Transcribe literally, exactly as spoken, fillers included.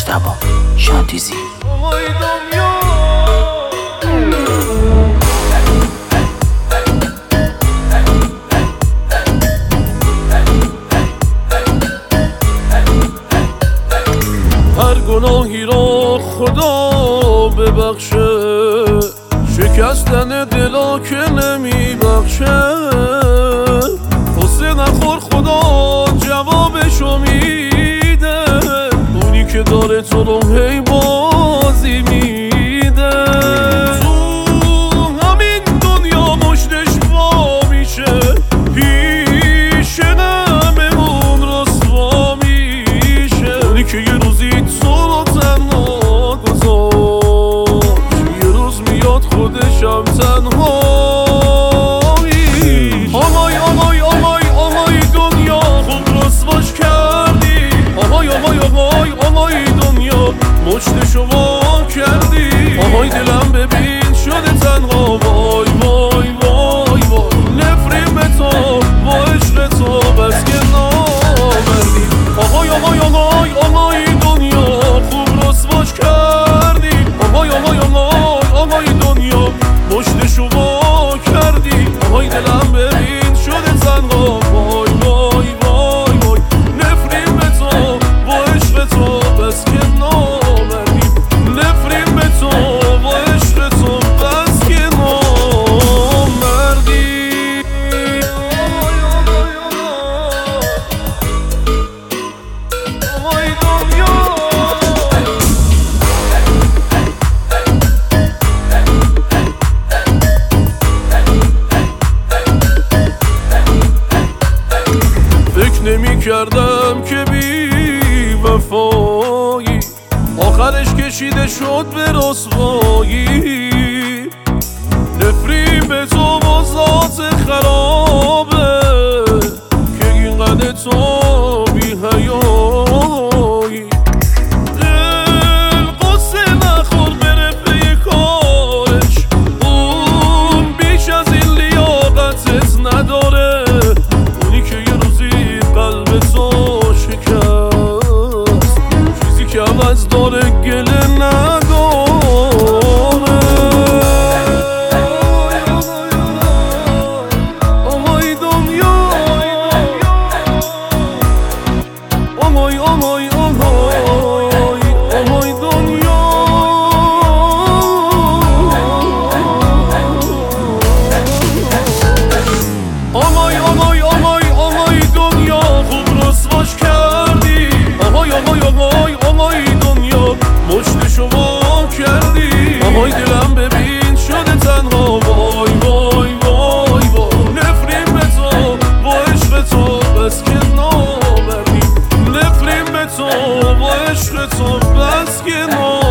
مجتبی شانتیزی. هر گناهی را خدا ببخشه، شکستن دلا که نمی بخشه. قصه نخور خدا جوابشو میده، اونی که داره تو رو هی بازی میده. تو همین دنیا مشتش وا میشه، پیش نممون رسوا میشه. اونی که یه روزی تو رو تنها گذاشت، یه روز میاد خودشم تنها. آهای آهای آهای آهای دنیا خوب رسواش کردی. آهای آهای آهای آهای دنیا مشتشو وا کردی. آهای دلم ببین شده تنها، وای وای وای وای. نفرین به تو با عشق تو بس که نامردی. آهای آهای آهای آهای دنیا خوب رسواش کردی. آهای آهای آهای آهای دنیا مشتشو وا کردی. آهای دلم ببین شده تنها، وای وای وای وای. نفرین به تو با عشق تو بس که نامردی. نفرین به تو با عشق تو بس که نامردی. آهای دنیا فکر نمی کردم که بی وفایی آخرش کشیده شد به رسوایی. نفرین به تو با ذات خرابه که اینقدر تو بی حیایی. دل قصه نخور بره پی کارش، اون بیش از این لیاقتت نداره. اونی که یه روزی قلب تو شکست، چیزی که عوض داره گله نداره. آهای دنیا آهای آهای آهای آهای دنیا. آهای آهای آهای آهای دنیا خوب رسواش کردی. آهای آهای آهای آهای دنیا مشتشو وا کردی. آهای دلم ببین شده تنها، وای وای وای وای. نفرین به تو با عشق تو بس که نامردی. نفرین به تو با عشق تو بس که نامردی.